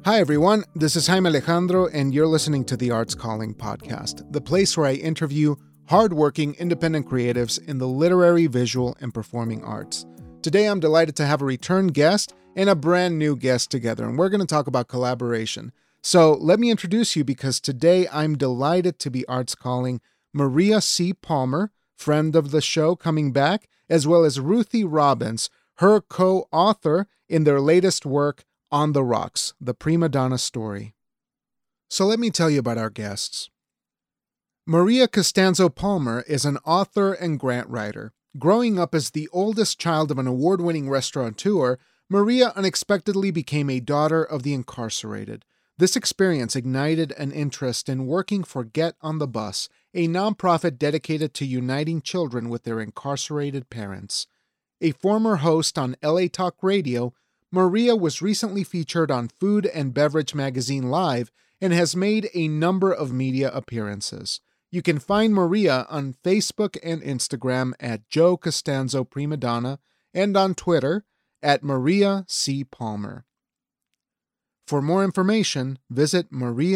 Hi, everyone. This is Jaime Alejandro, and you're listening to the Arts Calling podcast, the place where I interview hardworking independent creatives in the literary, visual, and performing arts. Today, I'm delighted to have a return guest and a brand new guest together, and we're going to talk about collaboration. So let me introduce you, because today I'm delighted to be Arts Calling Maria C. Palmer, friend of the show, coming back, as well as Ruthie Robbins, her co-author in their latest work, On the Rocks, The Prima Donna Story. So let me tell you about our guests. Maria Costanzo Palmer is an author and grant writer. Growing up as the oldest child of an award-winning restaurateur, Maria unexpectedly became a daughter of the incarcerated. This experience ignited an interest in working for Get on the Bus, a nonprofit dedicated to uniting children with their incarcerated parents. A former host on LA Talk Radio, Maria was recently featured on Food and Beverage Magazine Live and has made a number of media appearances. You can find Maria on Facebook and Instagram at Joe Costanzo Prima Donna and on Twitter at Maria C. Palmer. For more information, visit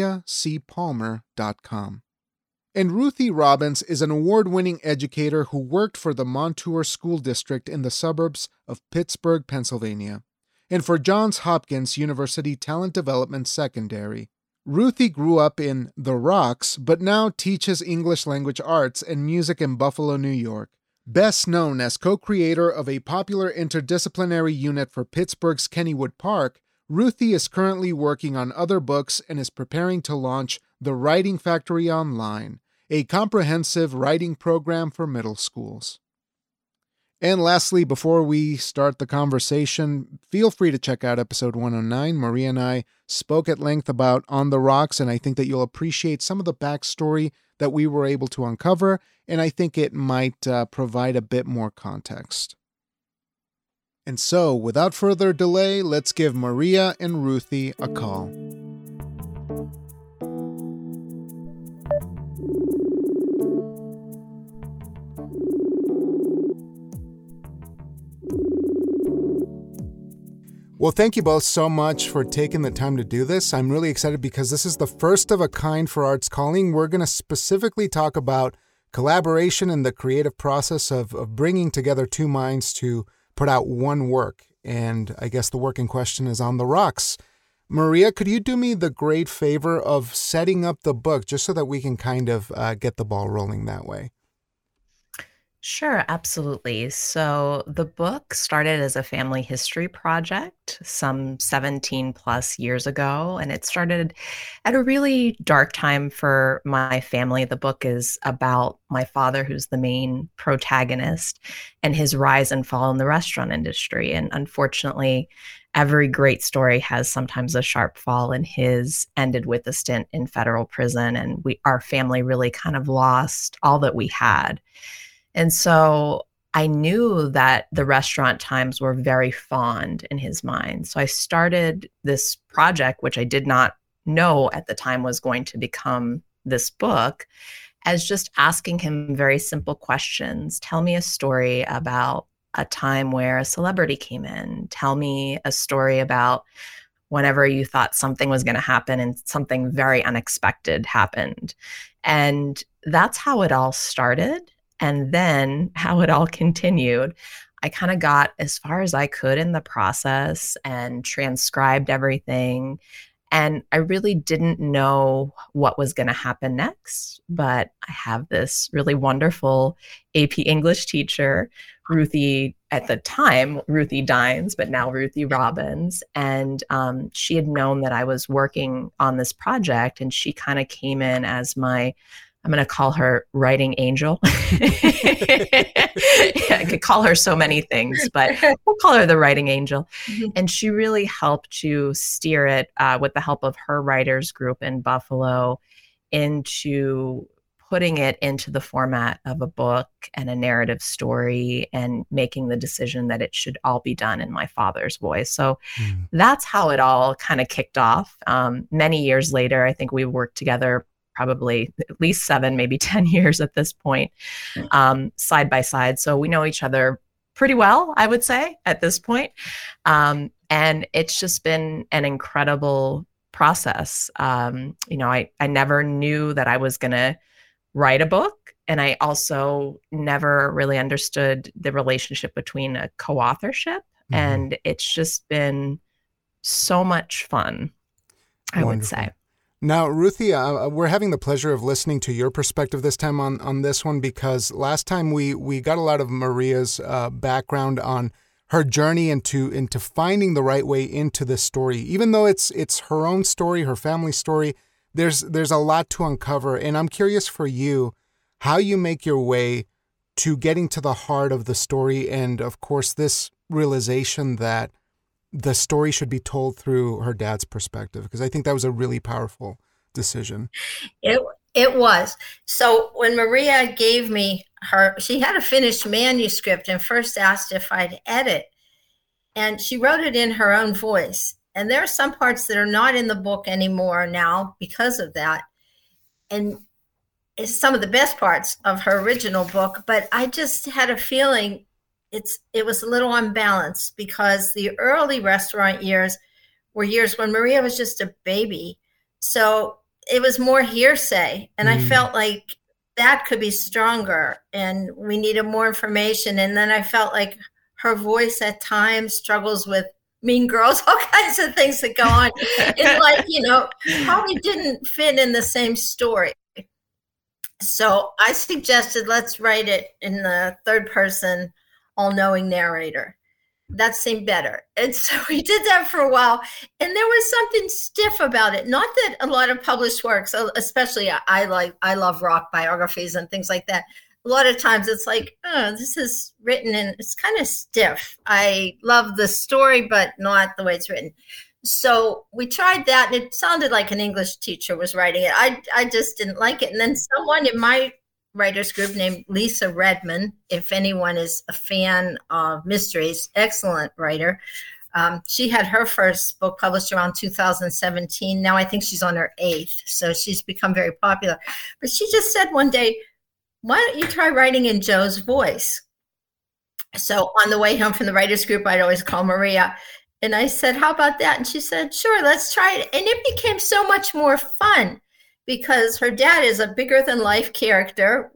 mariacpalmer.com. And Ruthie Robbins is an award-winning educator who worked for the Montour School District in the suburbs of Pittsburgh, Pennsylvania, and for Johns Hopkins University Talent Development Secondary. Ruthie grew up in The Rocks, but now teaches English language arts and music in Buffalo, New York. Best known as co-creator of a popular interdisciplinary unit for Pittsburgh's Kennywood Park, Ruthie is currently working on other books and is preparing to launch The Writing Factory Online, a comprehensive writing program for middle schools. And lastly, before we start the conversation, feel free to check out episode 109. Maria and I spoke at length about On the Rocks, and I think that you'll appreciate some of the backstory that we were able to uncover, and I think it might provide a bit more context. And so, without further delay, let's give Maria and Ruthie a call. Well, thank you both so much for taking the time to do this. I'm really excited because this is the first of a kind for Arts Calling. We're going to specifically talk about collaboration and the creative process of bringing together two minds to put out one work. And I guess the work in question is On the Rocks. Maria, could you do me the great favor of setting up the book just so that we can kind of get the ball rolling that way? Sure, absolutely. So the book started as a family history project some 17 plus years ago, and it started at a really dark time for my family. The book is about my father, who's the main protagonist, and his rise and fall in the restaurant industry. And unfortunately, every great story has sometimes a sharp fall, and his ended with a stint in federal prison, and our family really kind of lost all that we had. And so I knew that the restaurant times were very fond in his mind. So I started this project, which I did not know at the time was going to become this book, as just asking him very simple questions. Tell me a story about a time where a celebrity came in. Tell me a story about whenever you thought something was going to happen and something very unexpected happened. And that's how it all started. And then how it all continued. I kind of got as far as I could in the process and transcribed everything. And I really didn't know what was going to happen next. But I have this really wonderful AP English teacher, Ruthie, at the time, Ruthie Dines, but now Ruthie Robbins. And she had known that I was working on this project, and she kind of came in as I'm going to call her writing angel. I could call her so many things, but we'll call her the writing angel. Mm-hmm. And she really helped to steer it with the help of her writers group in Buffalo into putting it into the format of a book and a narrative story and making the decision that it should all be done in my father's voice. So that's how it all kind of kicked off. Many years later, I think we worked together probably at least 7, maybe 10 years at this point, side by side. So we know each other pretty well, I would say, at this point. And it's just been an incredible process. I never knew that I was going to write a book. And I also never really understood the relationship between a co-authorship. Mm-hmm. And it's just been so much fun, I would say. Now, Ruthie, we're having the pleasure of listening to your perspective this time on this one, because last time we got a lot of Maria's background on her journey into finding the right way into this story. Even though it's her own story, her family story, there's a lot to uncover. And I'm curious for you, how you make your way to getting to the heart of the story, and of course this realization that the story should be told through her dad's perspective, because I think that was a really powerful decision. It was. So when Maria gave me she had a finished manuscript and first asked if I'd edit, and she wrote it in her own voice. And there are some parts that are not in the book anymore now because of that. And it's some of the best parts of her original book, but I just had a feeling it was a little unbalanced, because the early restaurant years were years when Maria was just a baby. So it was more hearsay. And I felt like that could be stronger and we needed more information. And then I felt like her voice at times struggles with Mean Girls, all kinds of things that go on. It's like, probably didn't fit in the same story. So I suggested, let's write it in the third person, all-knowing narrator. That seemed better. And so we did that for a while. And there was something stiff about it. Not that a lot of published works, especially I love rock biographies and things like that. A lot of times it's like, oh, this is written and it's kind of stiff. I love the story, but not the way it's written. So we tried that, and it sounded like an English teacher was writing it. I just didn't like it. And then someone in my writers group named Lisa Redman, if anyone is a fan of mysteries, excellent writer. She had her first book published around 2017. Now I think she's on her 8th, so she's become very popular. But she just said one day, why don't you try writing in Joe's voice? So on the way home from the writers group, I'd always call Maria. And I said, how about that? And she said, sure, let's try it. And it became so much more fun because her dad is a bigger than life character.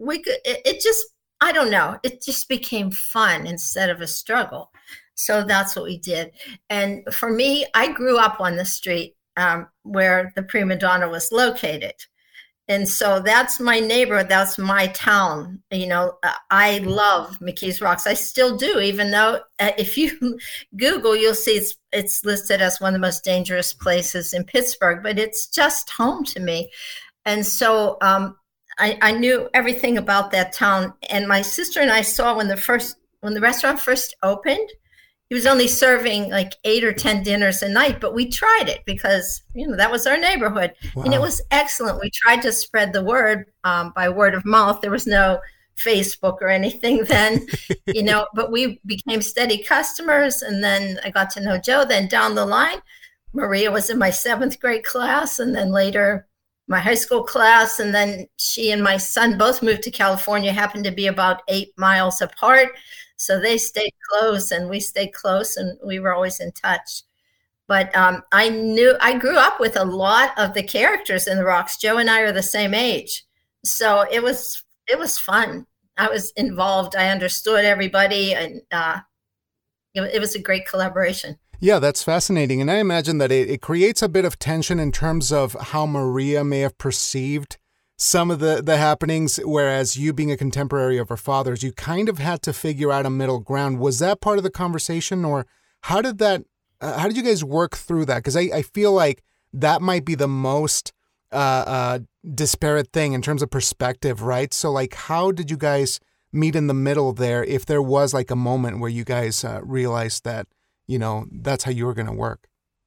I don't know. It just became fun instead of a struggle. So that's what we did. And for me, I grew up on the street where the prima donna was located. And so that's my neighborhood. That's my town. I love McKees Rocks. I still do, even though if you Google, you'll see it's listed as one of the most dangerous places in Pittsburgh, but it's just home to me. And so I knew everything about that town. And my sister and I saw when the restaurant first opened, he was only serving like 8 or 10 dinners a night, but we tried it because, that was our neighborhood. Wow. And it was excellent. We tried to spread the word by word of mouth. There was no Facebook or anything then, but we became steady customers. And then I got to know Joe. Then down the line, Maria was in my 7th grade class, and then later my high school class. And then she and my son both moved to California, happened to be about 8 miles apart. So they stayed close and we stayed close, and we were always in touch. But I grew up with a lot of the characters in the Rocks. Joe and I are the same age. So it was fun. I was involved. I understood everybody, and it was a great collaboration. Yeah, that's fascinating. And I imagine that it creates a bit of tension in terms of how Maria may have perceived some of the happenings, whereas you being a contemporary of her father's, you kind of had to figure out a middle ground. Was that part of the conversation, or how did you guys work through that? Because I feel like that might be the most disparate thing in terms of perspective, right? So like, how did you guys meet in the middle there, if there was like a moment where you guys realized that, that's how you were going to work?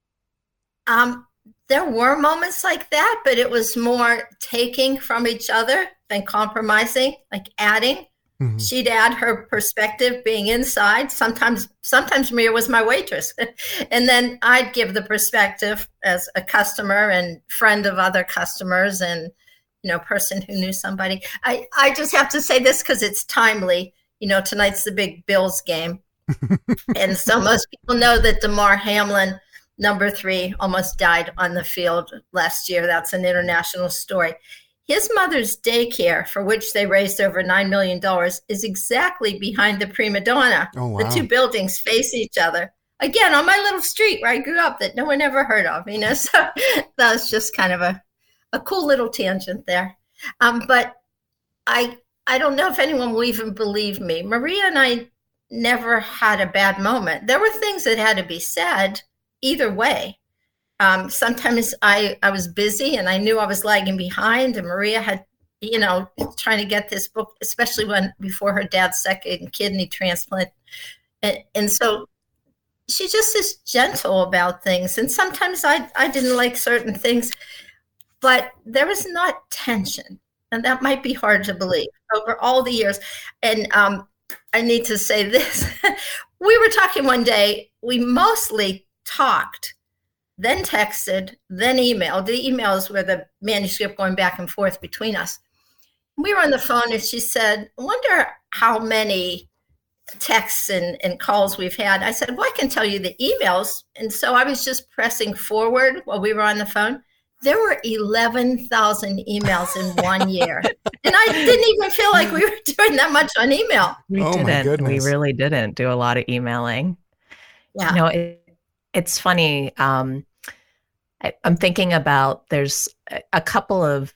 There were moments like that, but it was more taking from each other than compromising, like adding. Mm-hmm. She'd add her perspective being inside. Sometimes Maria was my waitress. And then I'd give the perspective as a customer and friend of other customers and, person who knew somebody. I just have to say this because it's timely. Tonight's the big Bills game. And so most people know that Damar Hamlin number 3, almost died on the field last year. That's an international story. His mother's daycare, for which they raised over $9 million, is exactly behind the prima donna. Oh, wow. The two buildings face each other. Again, on my little street where I grew up that no one ever heard of, So that was just kind of a cool little tangent there. But I don't know if anyone will even believe me. Maria and I never had a bad moment. There were things that had to be said either way. Sometimes I was busy and I knew I was lagging behind, and Maria had, trying to get this book, especially before her dad's second kidney transplant. And so she just is gentle about things. And sometimes I didn't like certain things, but there was not tension. And that might be hard to believe over all the years. And I need to say this. We were talking one day. We mostly talked, then texted, then emailed. The emails were the manuscript going back and forth between us. We were on the phone and she said, I wonder how many texts and calls we've had. I said, well, I can tell you the emails. And so I was just pressing forward while we were on the phone. There were 11,000 emails in 1 year. And I didn't even feel like we were doing that much on email. We didn't. My goodness. We really didn't do a lot of emailing. Yeah. It's funny. I'm thinking about, there's a couple of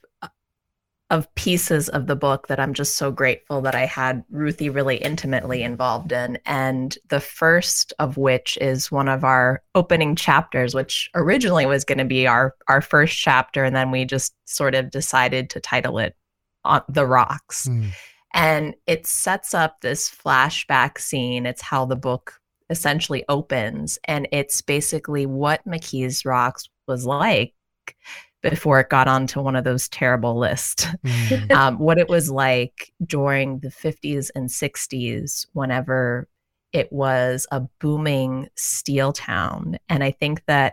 pieces of the book that I'm just so grateful that I had Ruthie really intimately involved in. And the first of which is one of our opening chapters, which originally was going to be our first chapter. And then we just sort of decided to title it On the Rocks. And it sets up this flashback scene. It's how the book essentially opens. And it's basically what McKees Rocks was like before it got onto one of those terrible lists. What it was like during the 50s and 60s, whenever it was a booming steel town. And I think that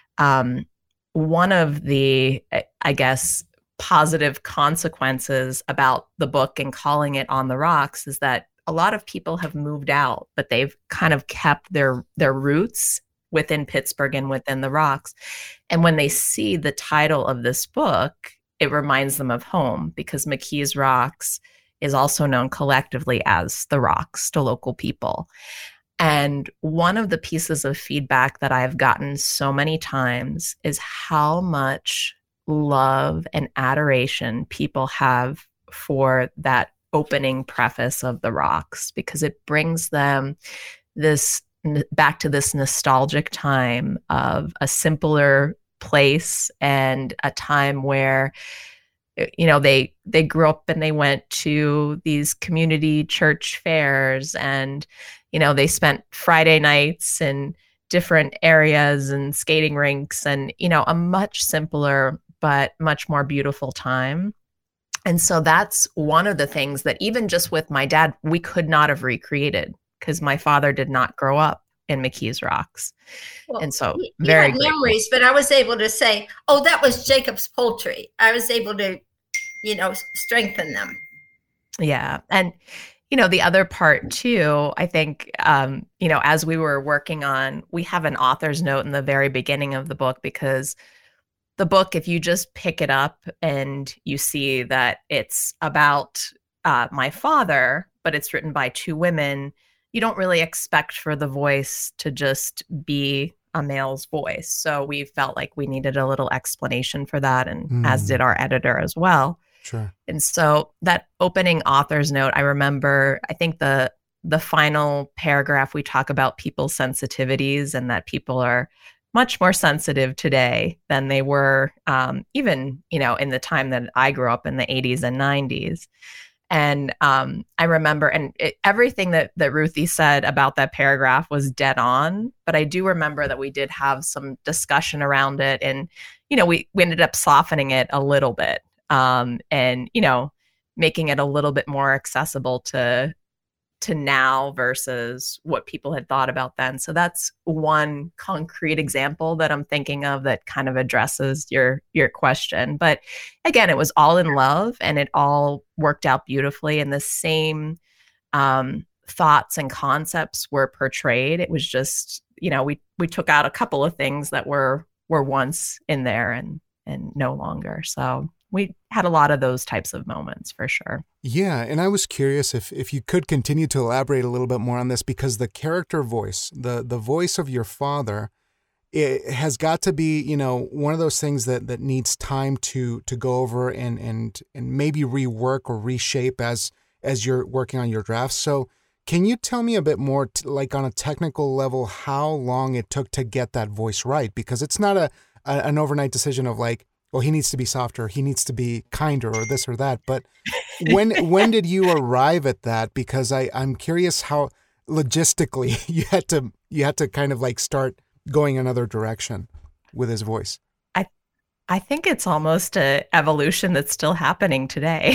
one of the, I guess, positive consequences about the book and calling it On the Rocks is that a lot of people have moved out, but they've kind of kept their roots within Pittsburgh and within the Rocks. And when they see the title of this book, it reminds them of home, because McKees Rocks is also known collectively as the Rocks to local people. And one of the pieces of feedback that I've gotten so many times is how much love and adoration people have for that opening preface of the Rocks, because it brings them back to this nostalgic time of a simpler place and a time where, they grew up and they went to these community church fairs, and, they spent Friday nights in different areas and skating rinks, and, a much simpler but much more beautiful time. And so that's one of the things that even just with my dad, we could not have recreated, because my father did not grow up in McKees Rocks. Well, and so very had memories, but I was able to say, oh, that was Jacob's Poultry. I was able to, strengthen them. Yeah. And, the other part too, I think, as we were working on, we have an author's note in the very beginning of the book, because the book, if you just pick it up and you see that it's about my father, but it's written by two women, you don't really expect for the voice to just be a male's voice. So we felt like we needed a little explanation for that, and as did our editor as well. Sure. And so that opening author's note, I remember, I think the final paragraph, we talk about people's sensitivities, and that people are much more sensitive today than they were even, in the time that I grew up in the 80s and 90s. And I remember, and everything that Ruthie said about that paragraph was dead on. But I do remember that we did have some discussion around it, and we ended up softening it a little bit, and making it a little bit more accessible to now versus what people had thought about then. So that's one concrete example that I'm thinking of that kind of addresses your question. But again, it was all in love, and it all worked out beautifully, and the same thoughts and concepts were portrayed. It was just we took out a couple of things that were once in there and no longer. So we had a lot of those types of moments for sure. Yeah, and I was curious if you could continue to elaborate a little bit more on this, because the character voice, the voice of your father, it has got to be, one of those things that needs time to go over and maybe rework or reshape as you're working on your drafts. So can you tell me a bit more, like on a technical level, how long it took to get that voice right? Because it's not an overnight decision of like, well, he needs to be softer, he needs to be kinder, or this or that. But when did you arrive at that? Because I'm curious how logistically you had to kind of like start going another direction with his voice. I think it's almost an evolution that's still happening today.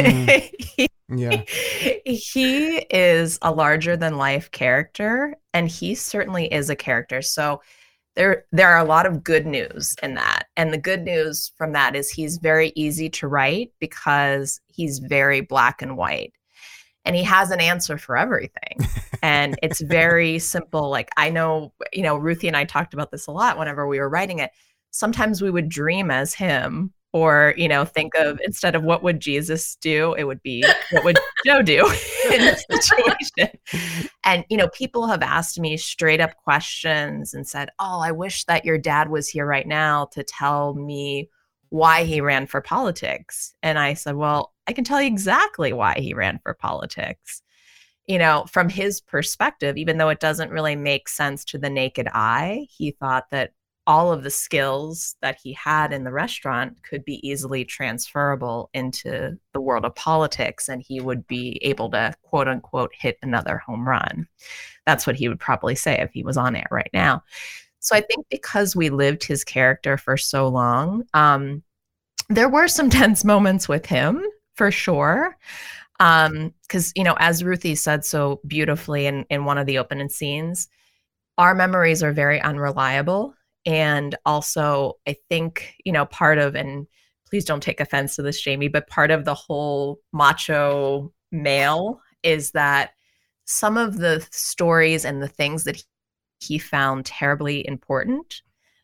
Yeah. He is a larger than life character, and he certainly is a character. So there are a lot of good news in that. And the good news from that is he's very easy to write because he's very black and white. And he has an answer for everything. And it's very simple. Like, I know, Ruthie and I talked about this a lot whenever we were writing it. Sometimes we would dream as him, or, think of, instead of what would Jesus do, it would be, what would Joe do in this situation? And, people have asked me straight up questions and said, oh, I wish that your dad was here right now to tell me why he ran for politics. And I said, well, I can tell you exactly why he ran for politics. From his perspective, even though it doesn't really make sense to the naked eye, he thought that all of the skills that he had in the restaurant could be easily transferable into the world of politics, and he would be able to, quote unquote, hit another home run. That's what he would probably say if he was on air right now. So I think because we lived his character for so long, there were some tense moments with him, for sure. Because, as Ruthie said so beautifully in one of the opening scenes, our memories are very unreliable. And also, I think, part of, and please don't take offense to this, Jamie, but part of the whole macho male is that some of the stories and the things that he found terribly important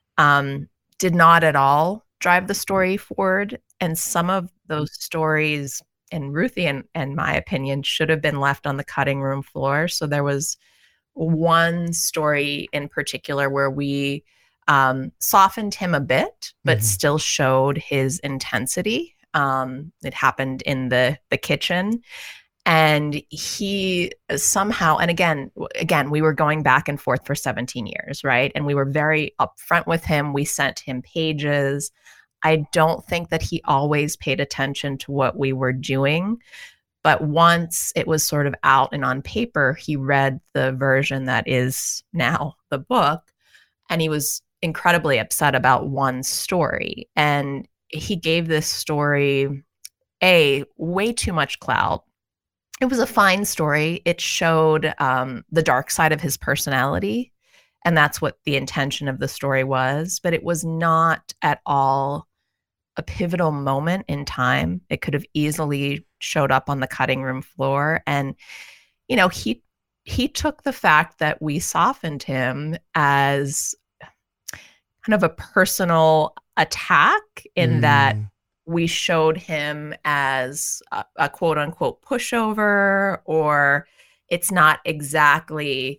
did not at all drive the story forward. And some of those stories, in Ruthie and my opinion, should have been left on the cutting room floor. So there was one story in particular where we softened him a bit, but still showed his intensity. It happened in the kitchen, and he somehow, and again, we were going back and forth for 17 years, right? And we were very upfront with him. We sent him pages. I don't think that he always paid attention to what we were doing, but once it was sort of out and on paper, he read the version that is now the book, and he was incredibly upset about one story. And he gave this story way too much clout. It was a fine story. It showed the dark side of his personality, and that's what the intention of the story was. But it was not at all a pivotal moment in time. It could have easily showed up on the cutting room floor. And, he took the fact that we softened him as kind of a personal attack, in that we showed him as a quote unquote pushover, or it's not exactly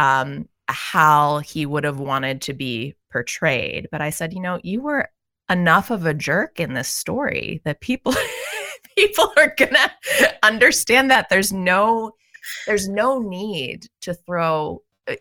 how he would have wanted to be portrayed. But I said, you were enough of a jerk in this story that people are gonna understand that there's no need to throw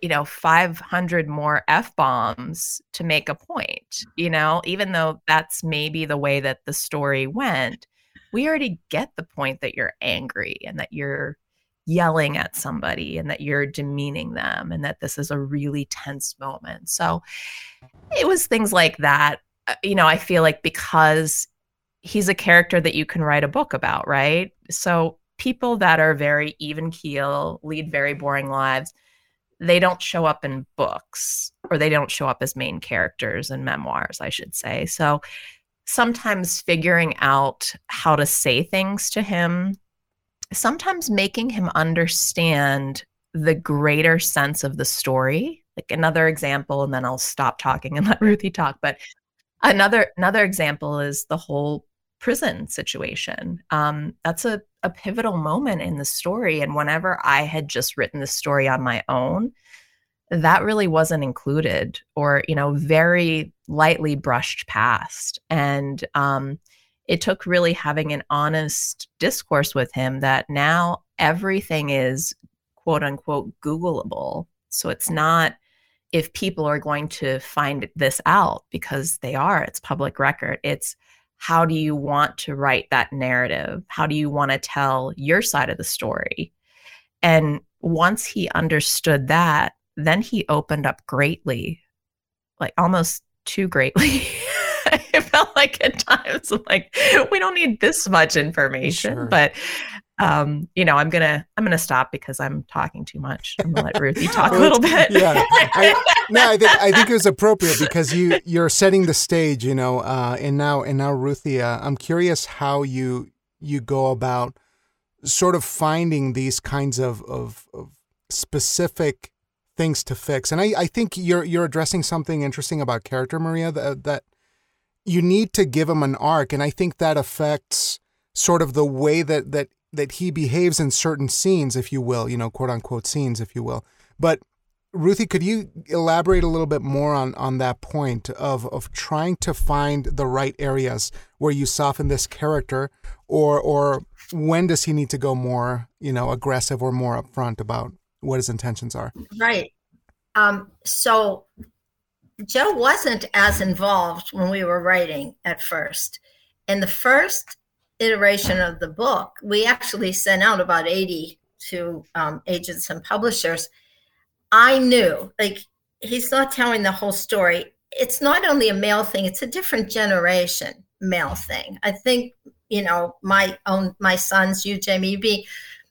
500 more F-bombs to make a point, even though that's maybe the way that the story went. We already get the point that you're angry and that you're yelling at somebody and that you're demeaning them and that this is a really tense moment. So it was things like that. I feel like because he's a character that you can write a book about, right? So people that are very even keel, lead very boring lives, they don't show up in books, or they don't show up as main characters in memoirs, I should say. So sometimes figuring out how to say things to him, sometimes making him understand the greater sense of the story Like another example, and then I'll stop talking and let Ruthie talk. But another example is the whole prison situation. That's a pivotal moment in the story. And whenever I had just written the story on my own, that really wasn't included, or, very lightly brushed past. And it took really having an honest discourse with him that now everything is quote unquote Googleable. So it's not if people are going to find this out, because it's public record. It's how do you want to write that narrative? How do you want to tell your side of the story? And once he understood that, then he opened up greatly, like almost too greatly. It felt like at times, like, we don't need this much information. Sure. But I'm gonna stop because I'm talking too much. I'm gonna let Ruthie talk a little bit. Yeah, I think it was appropriate because you're setting the stage, and now Ruthie, I'm curious how you go about sort of finding these kinds of specific things to fix. And I think you're addressing something interesting about character, Maria, that you need to give him an arc. And I think that affects sort of the way that he behaves in certain scenes, if you will, quote unquote scenes, if you will. But Ruthie, could you elaborate a little bit more on that point of trying to find the right areas where you soften this character, or when does he need to go more, aggressive or more upfront about what his intentions are? Right. So Joe wasn't as involved when we were writing at first. In the first iteration of the book, we actually sent out about 80 to agents and publishers. I knew, like, he's not telling the whole story. It's not only a male thing, it's a different generation male thing. I think, my sons, you, Jamie, you'd be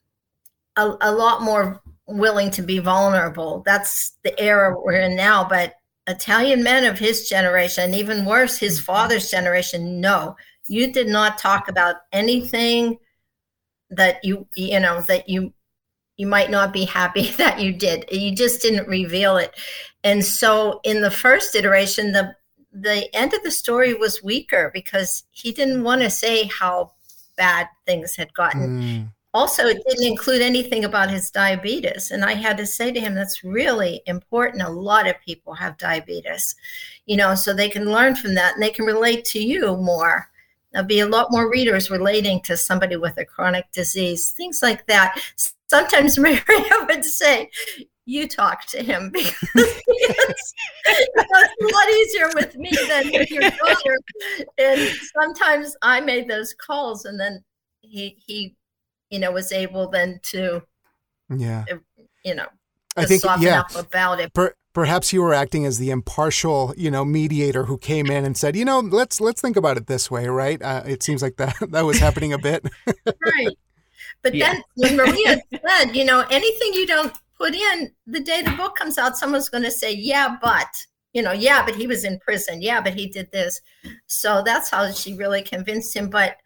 a lot more willing to be vulnerable. That's the era we're in now. But Italian men of his generation, even worse, his father's generation, no, you did not talk about anything that you might not be happy that you did. You just didn't reveal it. And so in the first iteration, the end of the story was weaker because he didn't want to say how bad things had gotten. Also, it didn't include anything about his diabetes. And I had to say to him, that's really important. A lot of people have diabetes, so they can learn from that and they can relate to you more. There'll be a lot more readers relating to somebody with a chronic disease, things like that. Sometimes Maria would say, you talk to him because it's a lot easier with me than with your daughter. And sometimes I made those calls, and then he was able then to, I think, soften up about it. Perhaps you were acting as the impartial, mediator who came in and said, let's think about it this way, right? It seems like that was happening a bit. Right. But then when Maria said, anything you don't put in, the day the book comes out, someone's going to say, yeah, but he was in prison. Yeah, but he did this. So that's how she really convinced him. But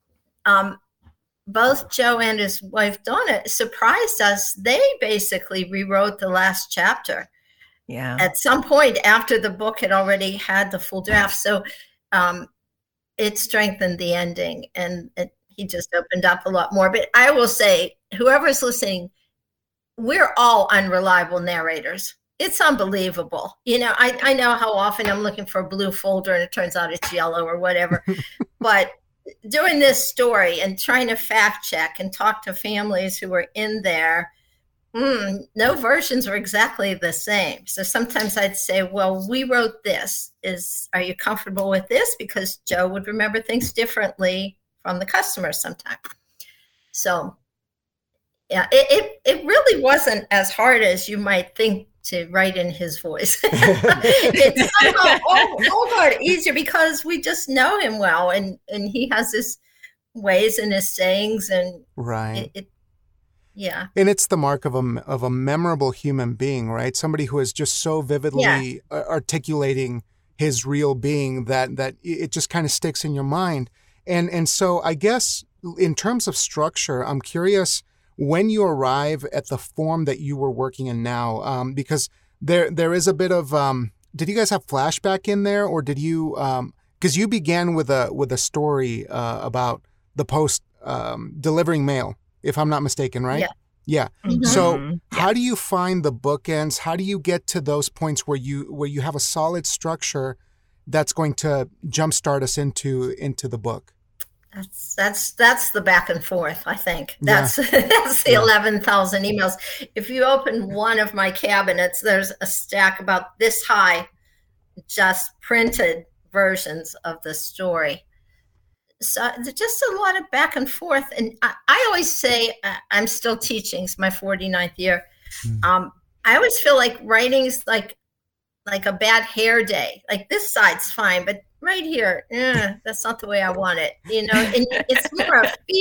both Joe and his wife, Donna, surprised us. They basically rewrote the last chapter. Yeah. At some point after the book had already had the full draft. So it strengthened the ending, and he just opened up a lot more. But I will say, whoever's listening, we're all unreliable narrators. It's unbelievable. I know how often I'm looking for a blue folder and it turns out it's yellow or whatever. But doing this story and trying to fact check and talk to families who were in there, no versions were exactly the same. So sometimes I'd say, well, we wrote this. Are you comfortable with this? Because Joe would remember things differently from the customer sometimes. So yeah, it really wasn't as hard as you might think to write in his voice. It's somehow easier because we just know him well, and he has his ways and his sayings, and right. Yeah. And it's the mark of a memorable human being, right? Somebody who is just so vividly articulating his real being that it just kind of sticks in your mind. And so I guess in terms of structure, I'm curious when you arrive at the form that you were working in now, because there is a bit of did you guys have flashback in there, or did you because you began with a story about the Post delivering mail, if I'm not mistaken, right? Yeah. Yeah. Mhm. So how do you find the bookends? How do you get to those points where you have a solid structure that's going to jumpstart us into the book? That's the back and forth, I think. Yeah. That's the Yeah. 11,000 emails. If you open one of my cabinets, there's a stack about this high, just printed versions of the story. So there's just a lot of back and forth. And I always say, I'm still teaching, it's my 49th year. I always feel like writing's like a bad hair day. Like this side's fine, but right here, that's not the way I want it. And it's more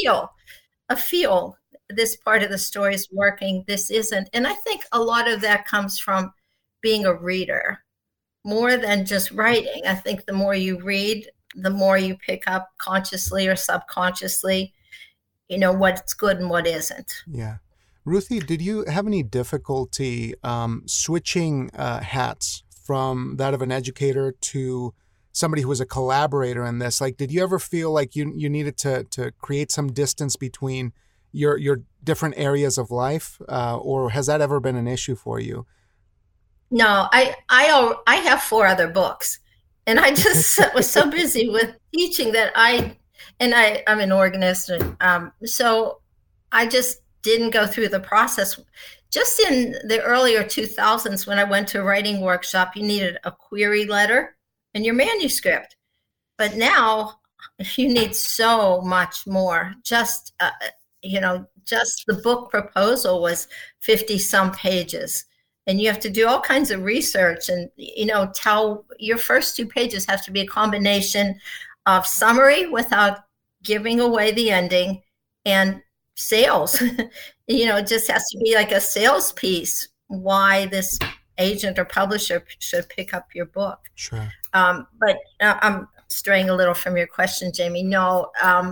a feel. This part of the story is working, this isn't. And I think a lot of that comes from being a reader more than just writing. I think the more you read, the more you pick up consciously or subconsciously, what's good and what isn't. Yeah. Ruthie, did you have any difficulty switching hats from that of an educator to somebody who was a collaborator in this? Like, did you ever feel like you needed to create some distance between your different areas of life, or has that ever been an issue for you? No, I have 4 other books, and I just was so busy with teaching that I'm an organist, and so I just didn't go through the process. Just in the earlier 2000s, when I went to a writing workshop, you needed a query letter and your manuscript. But now you need so much more. Just the book proposal was 50 some pages. And you have to do all kinds of research and, tell your first 2 pages have to be a combination of summary without giving away the ending and sales. It just has to be like a sales piece, why this agent or publisher should pick up your book. Sure. But I'm straying a little from your question, Jamie. No,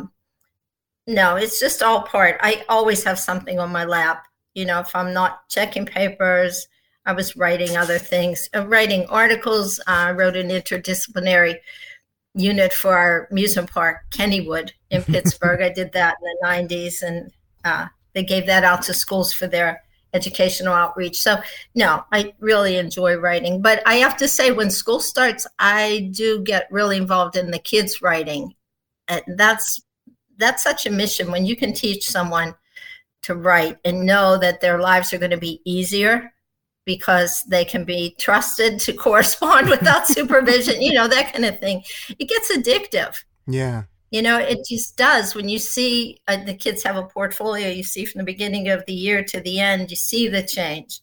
it's just all part. I always have something on my lap. If I'm not checking papers, I was writing other things, writing articles. I wrote an interdisciplinary unit for our amusement park, Kennywood in Pittsburgh. I did that in the 90s, and they gave that out to schools for their educational outreach. So, no, I really enjoy writing. But I have to say, when school starts, I do get really involved in the kids' writing. That's such a mission when you can teach someone to write and know that their lives are going to be easier because they can be trusted to correspond without supervision, that kind of thing. It gets addictive. Yeah. It just does. When you see the kids have a portfolio, you see from the beginning of the year to the end, you see the change.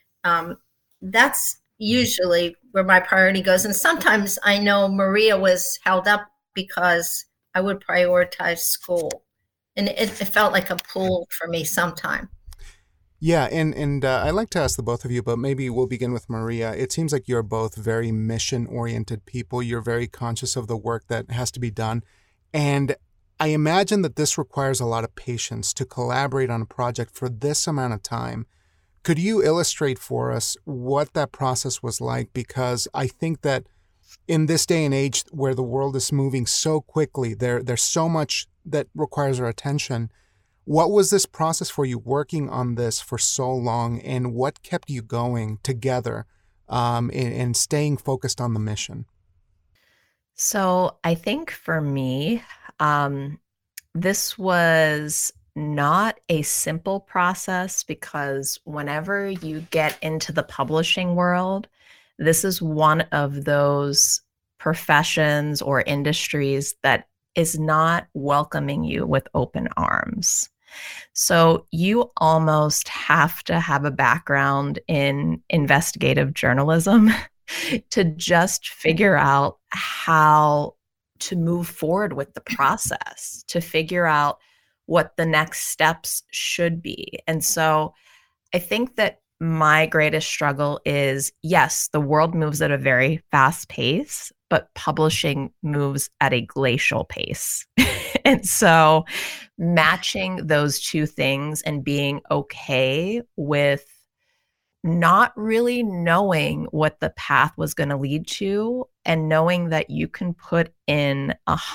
That's usually where my priority goes. And sometimes I know Maria was held up because I would prioritize school. And it felt like a pull for me sometime. Yeah, and I'd like to ask the both of you, but maybe we'll begin with Maria. It seems like you're both very mission-oriented people. You're very conscious of the work that has to be done. And I imagine that this requires a lot of patience to collaborate on a project for this amount of time. Could you illustrate for us what that process was like? Because I think that in this day and age where the world is moving so quickly, there's so much that requires our attention. What was this process for you working on this for so long, and what kept you going together and staying focused on the mission? So I think for me, this was not a simple process because whenever you get into the publishing world, this is one of those professions or industries that is not welcoming you with open arms. So you almost have to have a background in investigative journalism to just figure out how to move forward with the process, to figure out what the next steps should be. And so I think that my greatest struggle is, yes, the world moves at a very fast pace, but publishing moves at a glacial pace. And so matching those two things and being okay with not really knowing what the path was going to lead to, and knowing that you can put in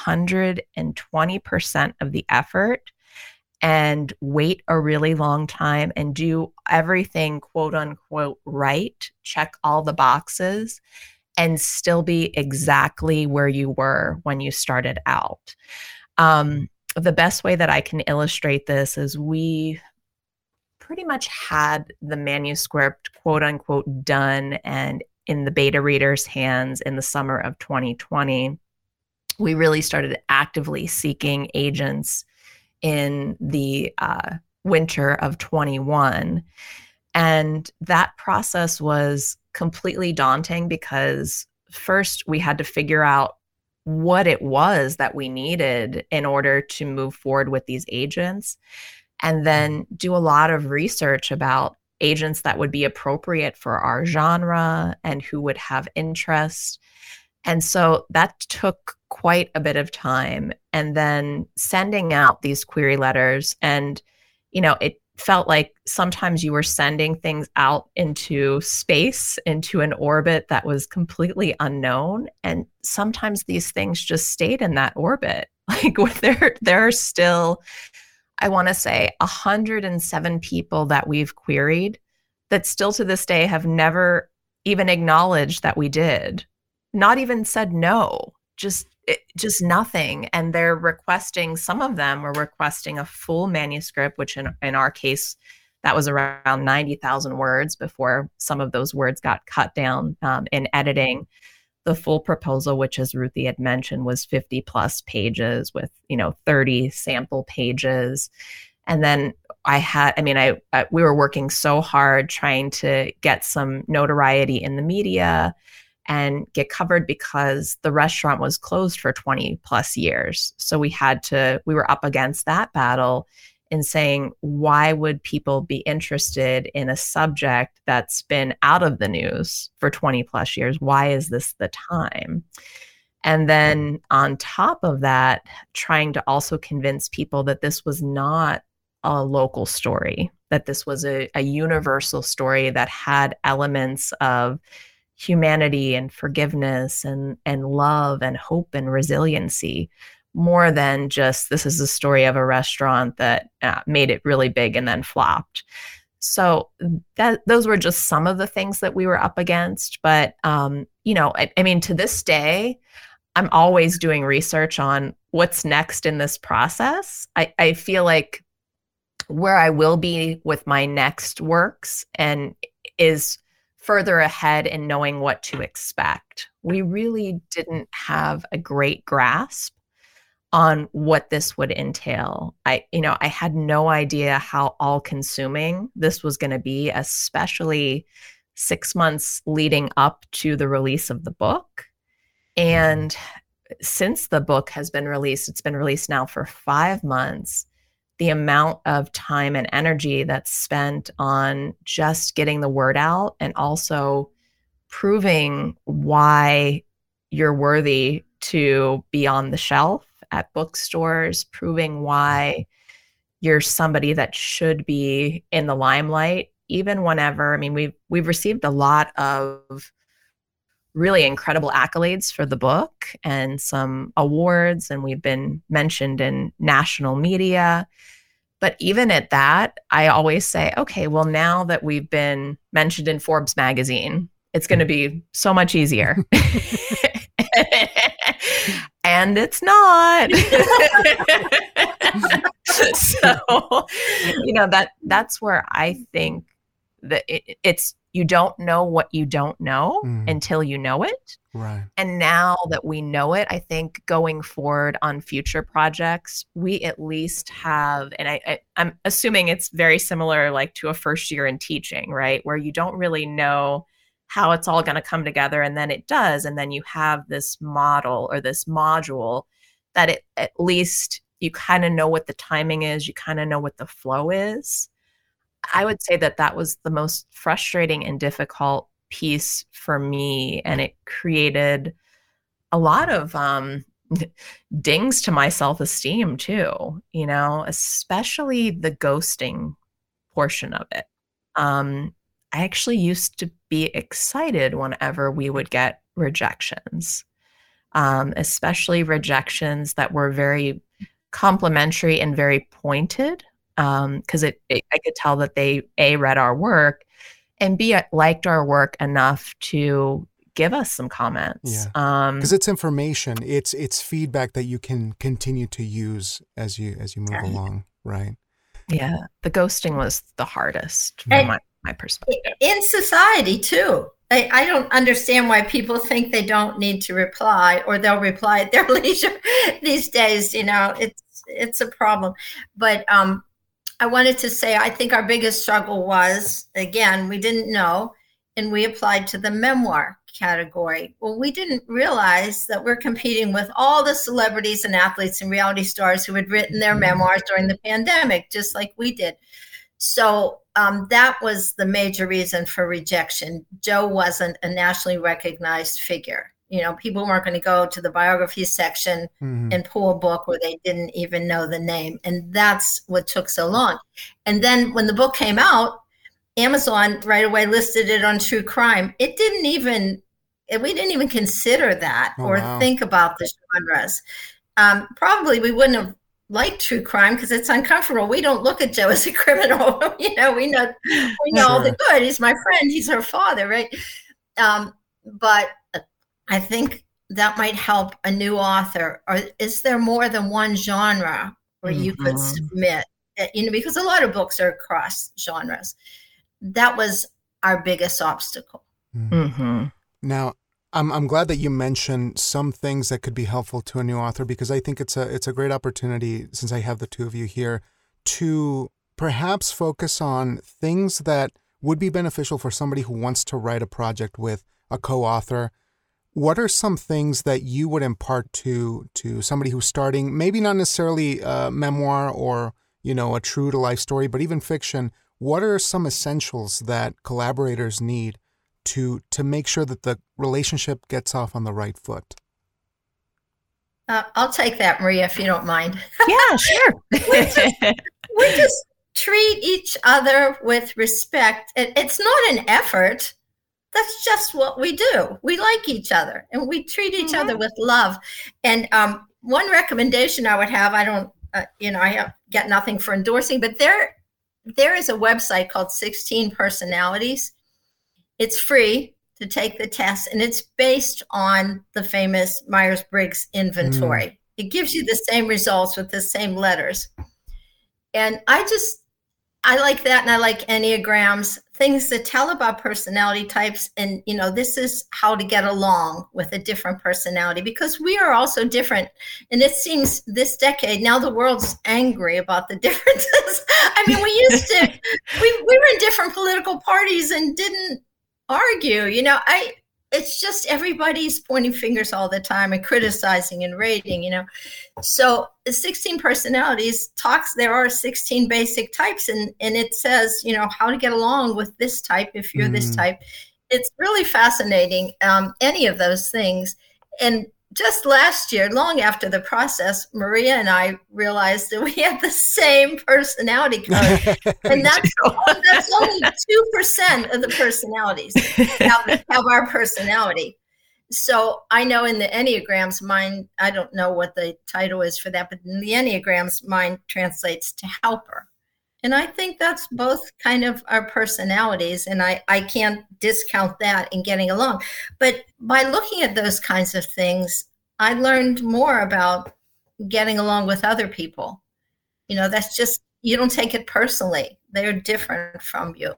120% of the effort and wait a really long time and do everything quote unquote right, check all the boxes, and still be exactly where you were when you started out. The best way that I can illustrate this is we pretty much had the manuscript quote unquote done and in the beta reader's hands in the summer of 2020. We really started actively seeking agents in the winter of 21. And that process was completely daunting because first we had to figure out what it was that we needed in order to move forward with these agents, and then do a lot of research about agents that would be appropriate for our genre and who would have interest. And so that took quite a bit of time. And then sending out these query letters, and, it felt like sometimes you were sending things out into space, into an orbit that was completely unknown. And sometimes these things just stayed in that orbit. Like there are still, I want to say, 107 people that we've queried that still to this day have never even acknowledged that we did, not even said no, just nothing. And they're requesting, some of them were requesting a full manuscript, which in our case, that was around 90,000 words before some of those words got cut down in editing. The full proposal, which, as Ruthie had mentioned, was 50 plus pages with, 30 sample pages. And then we were working so hard trying to get some notoriety in the media and get covered because the restaurant was closed for 20 plus years. So we were up against that battle in saying, why would people be interested in a subject that's been out of the news for 20 plus years? Why is this the time? And then on top of that, trying to also convince people that this was not a local story, that this was a universal story that had elements of humanity and forgiveness and love and hope and resiliency, more than just this is the story of a restaurant that made it really big and then flopped. So those were just some of the things that we were up against. But, to this day, I'm always doing research on what's next in this process. I feel like where I will be with my next works and is further ahead in knowing what to expect. We really didn't have a great grasp on what this would entail. I had no idea how all-consuming this was going to be, especially 6 months leading up to the release of the book. And since the book has been released, it's been released now for 5 months, the amount of time and energy that's spent on just getting the word out and also proving why you're worthy to be on the shelf at bookstores, proving why you're somebody that should be in the limelight, even whenever, we've received a lot of really incredible accolades for the book and some awards, and we've been mentioned in national media. But even at that, I always say, okay, well, now that we've been mentioned in Forbes magazine, it's going to be so much easier. And it's not. So, that's where I think that it's, you don't know what you don't know until you know it. Right. And now that we know it, I think going forward on future projects, we at least have, and I'm assuming it's very similar like to a first year in teaching, right? Where you don't really know how it's all going to come together, and then it does. And then you have this model or this module that at least you kind of know what the timing is, you kind of know what the flow is. I would say that was the most frustrating and difficult piece for me. And it created a lot of dings to my self-esteem too, especially the ghosting portion of it. I actually used to be excited whenever we would get rejections, especially rejections that were very complimentary and very pointed, because I could tell that they A, read our work, and B, liked our work enough to give us some comments. Yeah, because it's information, it's feedback that you can continue to use as you move along, right? Yeah, the ghosting was the hardest from my perspective. In society too. I don't understand why people think they don't need to reply, or they'll reply at their leisure these days. It's a problem. But I wanted to say, I think our biggest struggle was, again, we didn't know, and we applied to the memoir category. Well, we didn't realize that we're competing with all the celebrities and athletes and reality stars who had written their memoirs during the pandemic, just like we did. So that was the major reason for rejection. Joe wasn't a nationally recognized figure. People weren't going to go to the biography section and pull a book where they didn't even know the name. And that's what took so long. And then when the book came out, Amazon right away listed it on true crime. We didn't even consider that think about the genres. Probably we wouldn't have liked true crime because it's uncomfortable. We don't look at Joe as a criminal. We know all the good. He's my friend. He's her father, right? But I think that might help a new author. Or is there more than one genre where you could submit? Because a lot of books are across genres. That was our biggest obstacle. Mm-hmm. Now, I'm glad that you mentioned some things that could be helpful to a new author, because I think it's a great opportunity, since I have the two of you here, to perhaps focus on things that would be beneficial for somebody who wants to write a project with a co-author. What are some things that you would impart to somebody who's starting, maybe not necessarily a memoir or, a true to life story, but even fiction? What are some essentials that collaborators need to make sure that the relationship gets off on the right foot? I'll take that, Maria, if you don't mind. Yeah, sure. we just treat each other with respect. It's not an effort. That's just what we do. We like each other, and we treat each other with love. And one recommendation I would have, I don't, I get nothing for endorsing, but there is a website called 16 Personalities. It's free to take the test, and it's based on the famous Myers-Briggs inventory. It gives you the same results with the same letters. And I like that, and I like Enneagrams, things that tell about personality types, and, this is how to get along with a different personality, because we are also different. And it seems this decade, now the world's angry about the differences. I mean, we used to, we were in different political parties and didn't argue. It's just everybody's pointing fingers all the time and criticizing and rating, So the 16 Personalities there are 16 basic types, and it says, how to get along with this type if you're this type. It's really fascinating, any of those things. And just last year, long after the process, Maria and I realized that we had the same personality code. And that's only 2% of the personalities have our personality. So I know in the Enneagrams, mine, I don't know what the title is for that, but in the Enneagrams, mine translates to helper. And I think that's both kind of our personalities, and I can't discount that in getting along. But by looking at those kinds of things, I learned more about getting along with other people. That's just, you don't take it personally. They're different from you.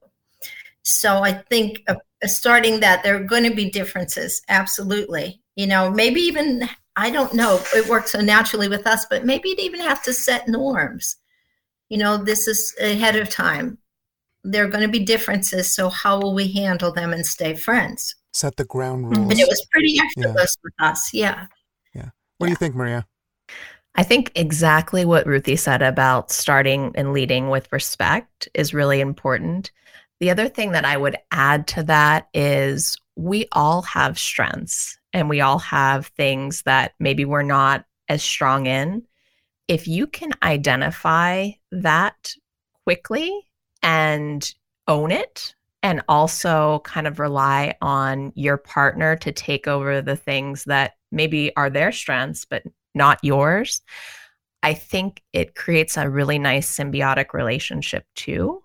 So I think starting that, there are going to be differences, absolutely. Maybe even, I don't know, it works so naturally with us, but maybe you'd even have to set norms. This is ahead of time. There are going to be differences, so how will we handle them and stay friends? Set the ground rules. And it was pretty effortless with us, yeah. Yeah. What do you think, Maria? I think exactly what Ruthie said about starting and leading with respect is really important. The other thing that I would add to that is we all have strengths, and we all have things that maybe we're not as strong in. If you can identify that quickly and own it and also kind of rely on your partner to take over the things that maybe are their strengths, but not yours, I think it creates a really nice symbiotic relationship too.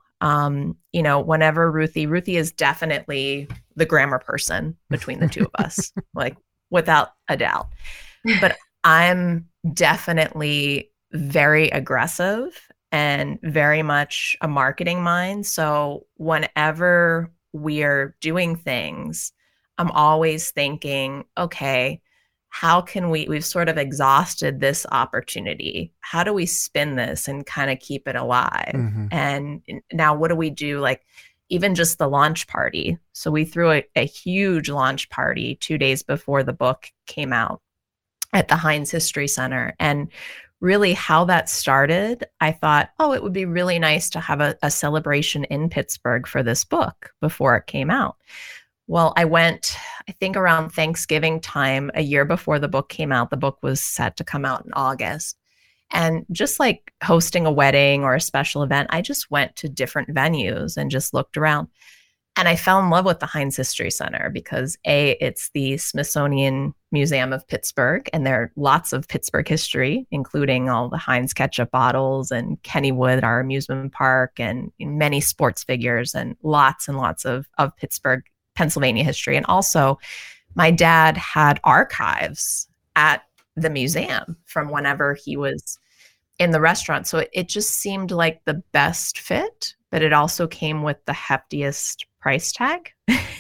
Whenever Ruthie is definitely the grammar person between the two of us, like without a doubt. But I'm definitely very aggressive and very much a marketing mind. So whenever we're doing things, I'm always thinking, okay, how can we've sort of exhausted this opportunity. How do we spin this and kind of keep it alive? Mm-hmm. And now what do we do? Like even just the launch party. So we threw a huge launch party 2 days before the book came out at the Heinz History Center. And really how that started, I thought, oh, it would be really nice to have a celebration in Pittsburgh for this book before it came out. Well, I went, I think around Thanksgiving time, a year before the book came out. The book was set to come out in August. And just like hosting a wedding or a special event, I just went to different venues and just looked around. And I fell in love with the Heinz History Center because it's the Smithsonian Museum of Pittsburgh, and there are lots of Pittsburgh history, including all the Heinz ketchup bottles and Kennywood, our amusement park, and many sports figures and lots of Pittsburgh, Pennsylvania history. And also my dad had archives at the museum from whenever he was in the restaurant. So it just seemed like the best fit, but it also came with the heftiest price tag.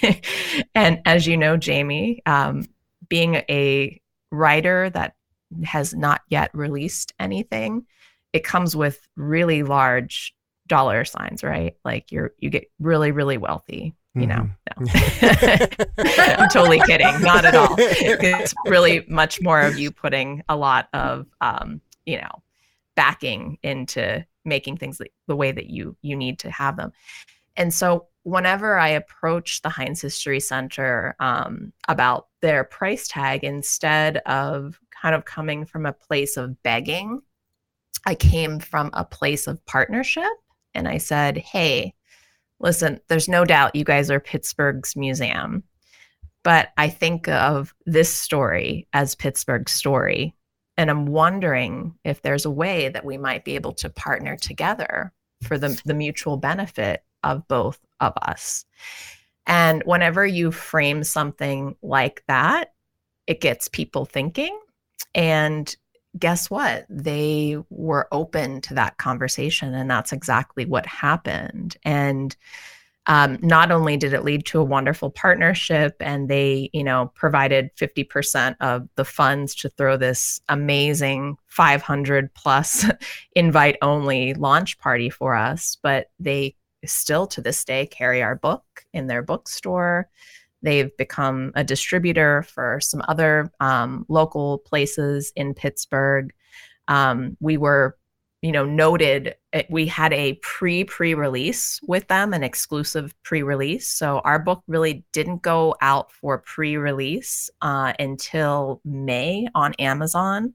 And as you know, Jamie, being a writer that has not yet released anything, it comes with really large dollar signs, right? Like you get really, really wealthy. No. I'm totally kidding. Not at all. It's really much more of you putting a lot of, backing into making things the way that you need to have them. And so whenever I approached the Heinz History Center about their price tag, instead of kind of coming from a place of begging, I came from a place of partnership. And I said, hey, listen, there's no doubt you guys are Pittsburgh's museum, but I think of this story as Pittsburgh's story. And I'm wondering if there's a way that we might be able to partner together for the mutual benefit of both of us. And whenever you frame something like that, it gets people thinking. And guess what? They were open to that conversation, and that's exactly what happened. And not only did it lead to a wonderful partnership, and they, provided 50% of the funds to throw this amazing 500 plus invite only launch party for us, but they still to this day carry our book in their bookstore. They've become a distributor for some other local places in Pittsburgh. We were, noted. We had a pre-release with them, an exclusive pre-release. So our book really didn't go out for pre-release until May on Amazon.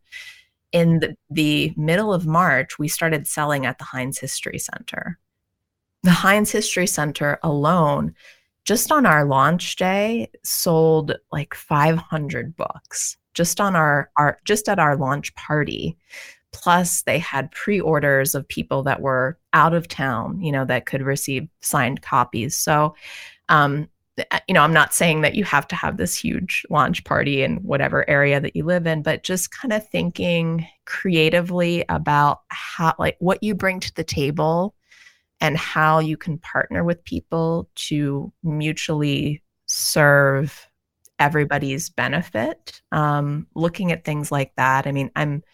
In the middle of March, we started selling at the Heinz History Center. The Heinz History Center alone, just on our launch day, sold like 500 books just on just at our launch party. Plus they had pre-orders of people that were out of town, that could receive signed copies. So, I'm not saying that you have to have this huge launch party in whatever area that you live in, but just kind of thinking creatively about how, like, what you bring to the table and how you can partner with people to mutually serve everybody's benefit. Looking at things like that. I mean,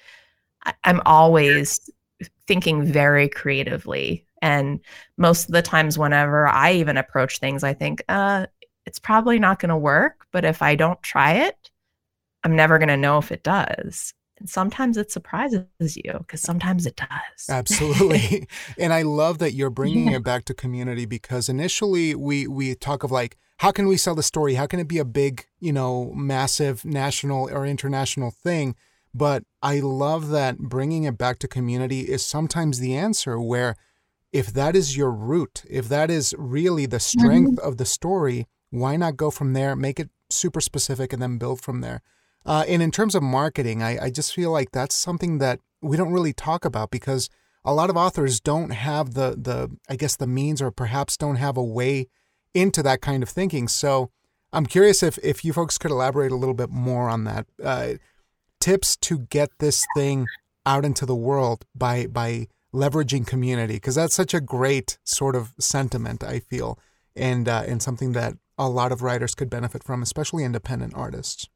I'm always thinking very creatively. And most of the times whenever I even approach things, I think, it's probably not going to work. But if I don't try it, I'm never going to know if it does. And sometimes it surprises you because sometimes it does. Absolutely. And I love that you're bringing it back to community, because initially we talk of like, how can we sell the story? How can it be a big, massive national or international thing? But I love that bringing it back to community is sometimes the answer, where if that is your root, if that is really the strength of the story, why not go from there, make it super specific, and then build from there? And in terms of marketing, I just feel like that's something that we don't really talk about, because a lot of authors don't have the I guess the means, or perhaps don't have a way into that kind of thinking. So I'm curious if you folks could elaborate a little bit more on that. Tips to get this thing out into the world by leveraging community, because that's such a great sort of sentiment, I feel, and something that a lot of writers could benefit from, especially independent artists.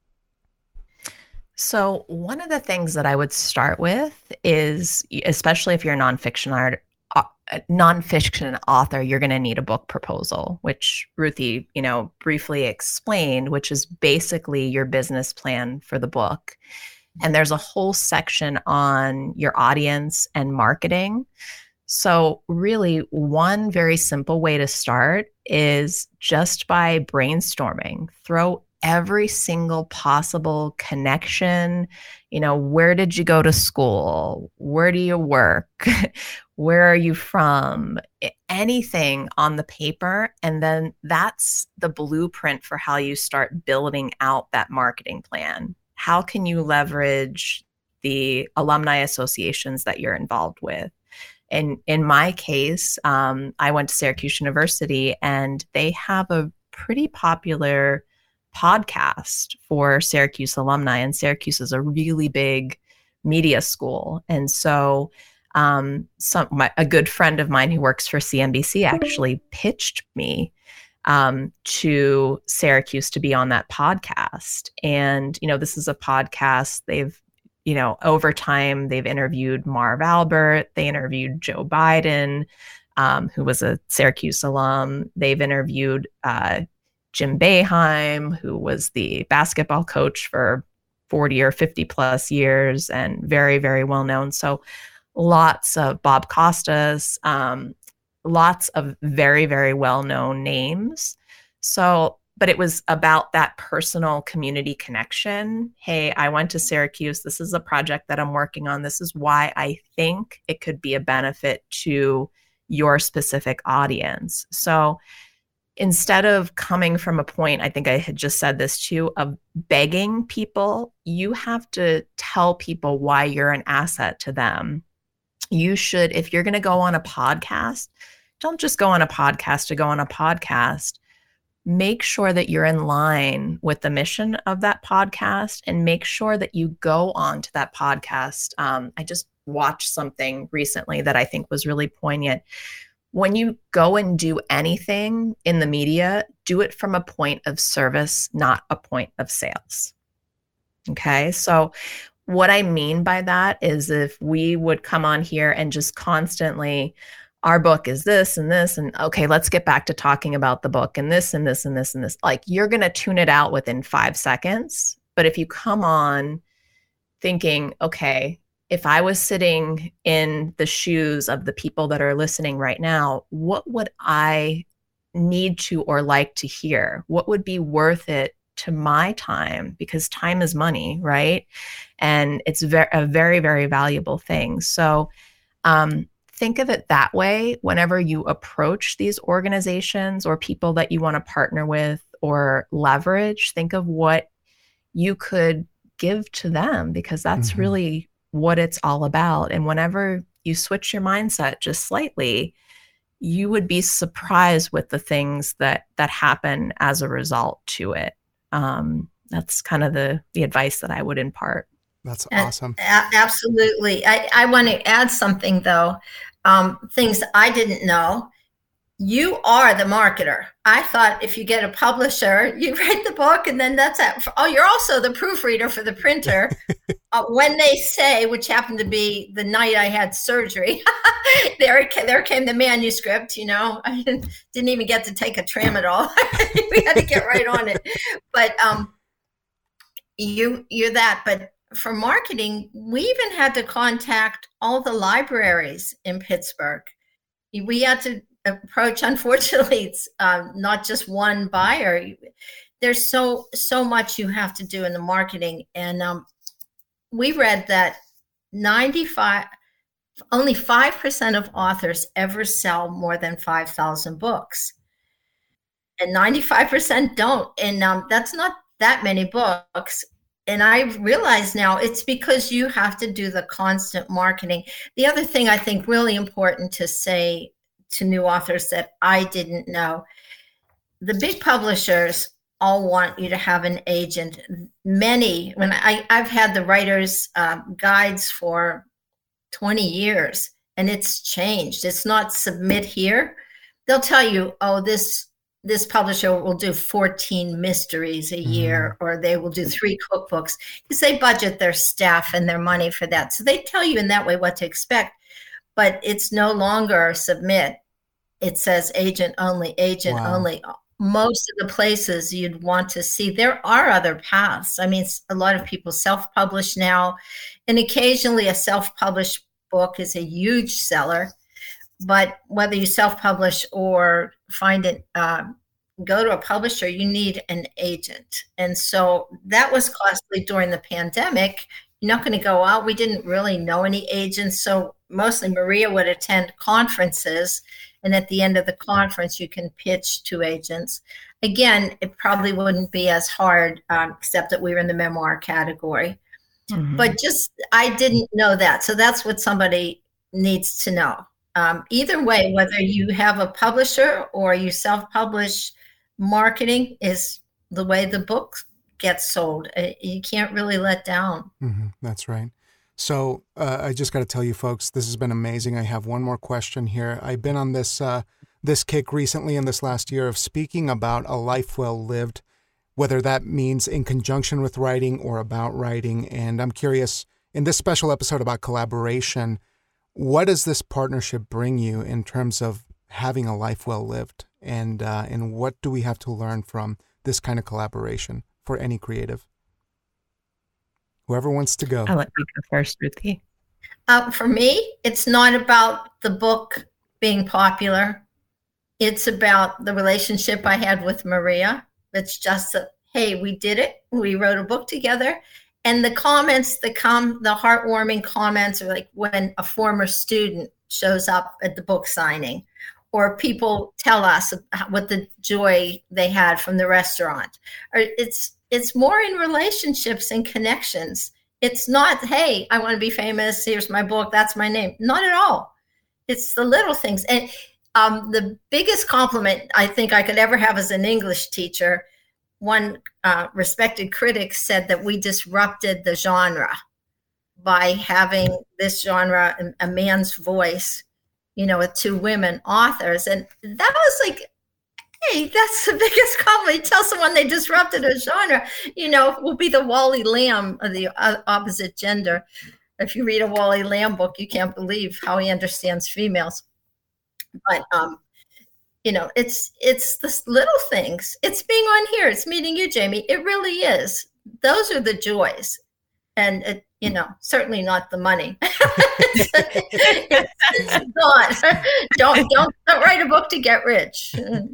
So one of the things that I would start with is, especially if you're a nonfiction author, you're going to need a book proposal, which Ruthie, briefly explained, which is basically your business plan for the book. And there's a whole section on your audience and marketing. So really, one very simple way to start is just by brainstorming. Throw every single possible connection. Where did you go to school? Where do you work? Where are you from? Anything on the paper. And then that's the blueprint for how you start building out that marketing plan. How can you leverage the alumni associations that you're involved with? And in my case, I went to Syracuse University, and they have a pretty popular podcast for Syracuse alumni, and Syracuse is a really big media school. And so a good friend of mine who works for CNBC actually pitched me to Syracuse to be on that podcast. And, this is a podcast they've, over time, they've interviewed Marv Albert, they interviewed Joe Biden, who was a Syracuse alum. They've interviewed Jim Boeheim, who was the basketball coach for 40 or 50 plus years and very, very well known. So lots of Bob Costas, lots of very, very well known names. So, but it was about that personal community connection. Hey, I went to Syracuse. This is a project that I'm working on. This is why I think it could be a benefit to your specific audience. So instead of coming from a point, I think I had just said this too, of begging people, you have to tell people why you're an asset to them. You should, if you're going to go on a podcast, don't just go on a podcast to go on a podcast. Make sure that you're in line with the mission of that podcast, and make sure that you go on to that podcast. I just watched something recently that I think was really poignant. When you go and do anything in the media, do it from a point of service, not a point of sales. Okay. So what I mean by that is, if we would come on here and just constantly, our book is this and this, and okay, let's get back to talking about the book and this and this and this and this, like, you're going to tune it out within 5 seconds. But if you come on thinking, okay, if I was sitting in the shoes of the people that are listening right now, what would I need to or like to hear? What would be worth it to my time? Because time is money, right? And it's a very, very valuable thing. So think of it that way whenever you approach these organizations or people that you want to partner with or leverage. Think of what you could give to them, because that's really what it's all about. And whenever you switch your mindset just slightly, you would be surprised with the things that happen as a result to it. That's kind of the advice that I would impart. That's awesome. Absolutely. I want to add something though. Things I didn't know. You are the marketer. I thought if you get a publisher, you write the book and then that's it. Oh, you're also the proofreader for the printer. When they say, which happened to be the night I had surgery, there came the manuscript, I didn't even get to take a tramadol. We had to get right on it. But you're that. But for marketing, we even had to contact all the libraries in Pittsburgh. We had to approach, unfortunately, it's not just one buyer. There's so much you have to do in the marketing. And we read that Only 5% of authors ever sell more than 5,000 books, and 95% don't. And that's not that many books. And I realize now it's because you have to do the constant marketing. The other thing I think really important to say to new authors that I didn't know, the big publishers all want you to have an agent. Many, when I've had the writers' guides for 20 years, and it's changed. It's not submit here. They'll tell you, oh, this publisher will do 14 mysteries a year, or they will do 3 cookbooks, because they budget their staff and their money for that. So they tell you in that way what to expect, but it's no longer submit. It says agent only, agent only. Most of the places you'd want to see, there are other paths. I mean, a lot of people self-publish now, and occasionally a self-published book is a huge seller. But whether you self-publish or find it, go to a publisher, you need an agent. And so that was costly during the pandemic. You're not going to go out. We didn't really know any agents. So mostly Maria would attend conferences. And at the end of the conference, you can pitch to agents. Again, it probably wouldn't be as hard, except that we were in the memoir category. But just, I didn't know that. So that's what somebody needs to know. Either way, whether you have a publisher or you self-publish, marketing is the way the book gets sold. You can't really let down. That's right. So I just got to tell you folks, this has been amazing. I have one more question here. I've been on this kick recently in this last year of speaking about a life well lived, whether that means in conjunction with writing or about writing. And I'm curious, in this special episode about collaboration, what does this partnership bring you in terms of having a life well lived? And what do we have to learn from this kind of collaboration for any creative? Whoever wants to go. I'll let you go first, Ruthie. For me, it's not about the book being popular. It's about the relationship I had with Maria. It's just that, hey, we did it. We wrote a book together. And the comments that come, the heartwarming comments, are like when a former student shows up at the book signing, or people tell us what the joy they had from the restaurant. Or it's more in relationships and connections. It's not, hey, I want to be famous. Here's my book. That's my name. Not at all. It's the little things. And the biggest compliment I think I could ever have as an English teacher, one respected critic said that we disrupted the genre by having this genre, a man's voice, with 2 women authors. And that was like, hey, that's the biggest compliment. Tell someone they disrupted a genre, will be the Wally Lamb of the opposite gender. If you read a Wally Lamb book, you can't believe how he understands females. But, it's the little things. It's being on here. It's meeting you, Jamie. It really is. Those are the joys. And, certainly not the money. It's not. Don't write a book to get rich.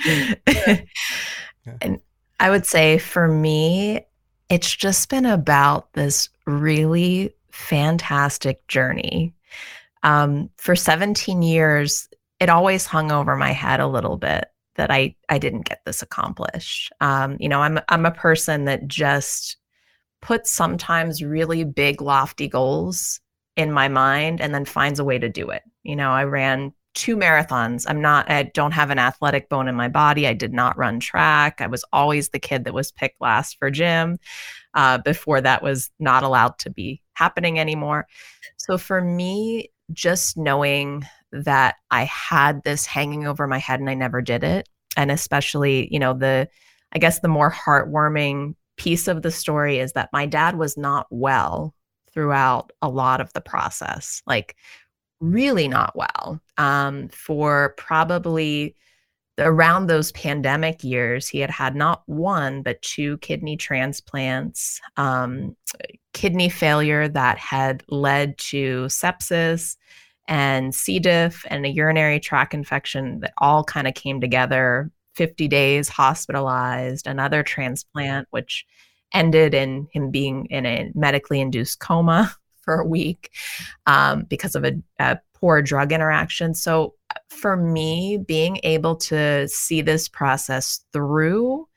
And I would say for me, it's just been about this really fantastic journey. For 17 years, it always hung over my head a little bit that I didn't get this accomplished. I'm a person that just puts sometimes really big, lofty goals in my mind and then finds a way to do it. I ran 2 marathons. I don't have an athletic bone in my body. I did not run track. I was always the kid that was picked last for gym before that was not allowed to be happening anymore. So for me, just knowing that I had this hanging over my head and I never did it. And especially, I guess the more heartwarming piece of the story is that my dad was not well throughout a lot of the process, like really not well. For probably around those pandemic years, he had not 1, but 2 kidney transplants, kidney failure that had led to sepsis and C. diff and a urinary tract infection that all kind of came together, 50 days hospitalized, another transplant, which ended in him being in a medically induced coma for a week because of a poor drug interactions. So for me, being able to see this process through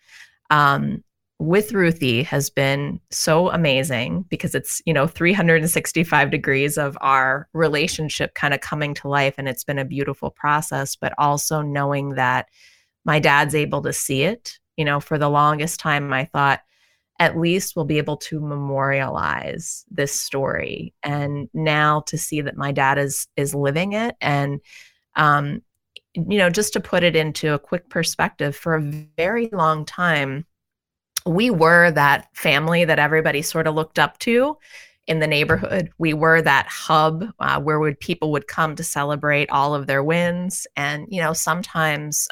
with Ruthie has been so amazing, because it's, 365 degrees of our relationship kind of coming to life. And it's been a beautiful process, but also knowing that my dad's able to see it. For the longest time, I thought, at least we'll be able to memorialize this story. And now to see that my dad is living it. And, just to put it into a quick perspective, for a very long time, we were that family that everybody sort of looked up to in the neighborhood. We were that hub where people would come to celebrate all of their wins. And, sometimes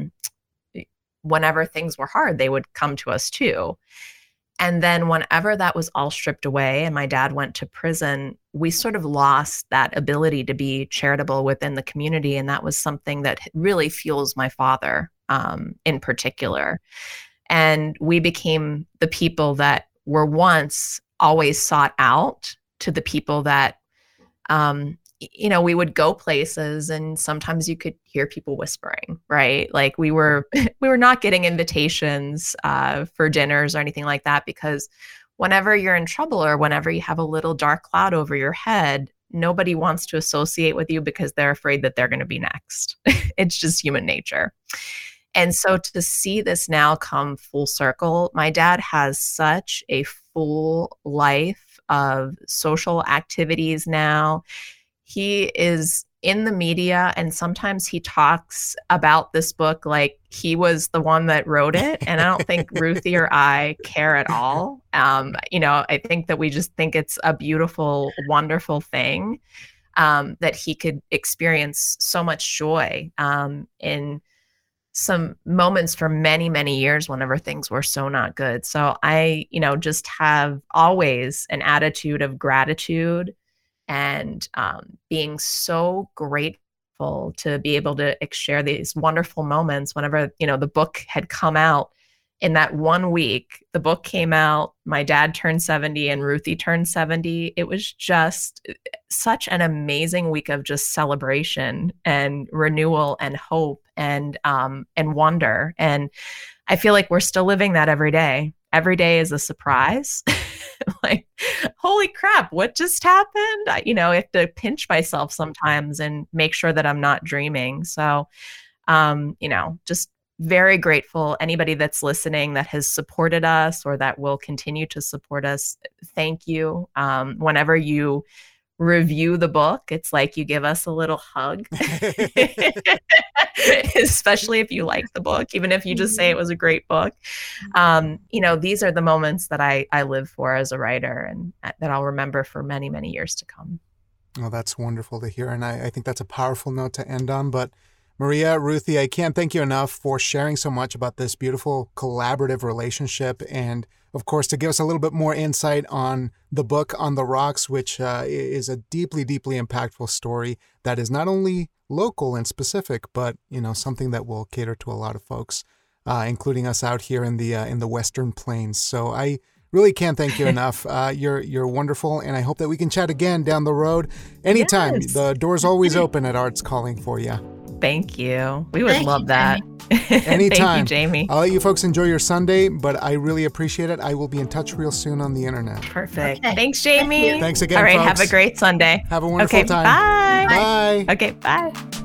whenever things were hard, they would come to us too. And then whenever that was all stripped away and my dad went to prison, we sort of lost that ability to be charitable within the community. And that was something that really fuels my father in particular. And we became the people that were once always sought out to the people that, we would go places and sometimes you could hear people whispering, right? Like we were not getting invitations for dinners or anything like that, because whenever you're in trouble or whenever you have a little dark cloud over your head, nobody wants to associate with you because they're afraid that they're going to be next. It's just human nature. And so to see this now come full circle, my dad has such a full life of social activities now. He is in the media, and sometimes he talks about this book like he was the one that wrote it. And I don't think Ruthie or I care at all. I think that we just think it's a beautiful, wonderful thing that he could experience so much joy in some moments for many, many years whenever things were so not good. So I, just have always an attitude of gratitude and being so grateful to be able to share these wonderful moments. Whenever, the book had come out, in that 1 week, the book came out, my dad turned 70 and Ruthie turned 70. It was just such an amazing week of just celebration and renewal and hope and wonder. And I feel like we're still living that every day. Every day is a surprise. Like, holy crap, what just happened? I have to pinch myself sometimes and make sure that I'm not dreaming. So, just very grateful. Anybody that's listening that has supported us or that will continue to support us, thank you. Whenever you review the book, it's like you give us a little hug, especially if you like the book, even if you just say it was a great book. These are the moments that I live for as a writer and that I'll remember for many, many years to come. Well, that's wonderful to hear. And I think that's a powerful note to end on. But Maria, Ruthie, I can't thank you enough for sharing so much about this beautiful collaborative relationship and, of course, to give us a little bit more insight on the book On the Rocks, which is a deeply, deeply impactful story that is not only local and specific, but, something that will cater to a lot of folks, including us out here in the Western Plains. So I really can't thank you enough. You're wonderful, and I hope that we can chat again down the road anytime. Yes. The door's always open at Arts Calling for you. Thank you. We would love that. Anytime. Thank you, Jamie. I'll let you folks enjoy your Sunday, but I really appreciate it. I will be in touch real soon on the internet. Perfect. Okay. Thanks, Jamie. Thanks again, All right, folks. Have a great Sunday. Have a wonderful time. Bye. Bye. Okay, bye.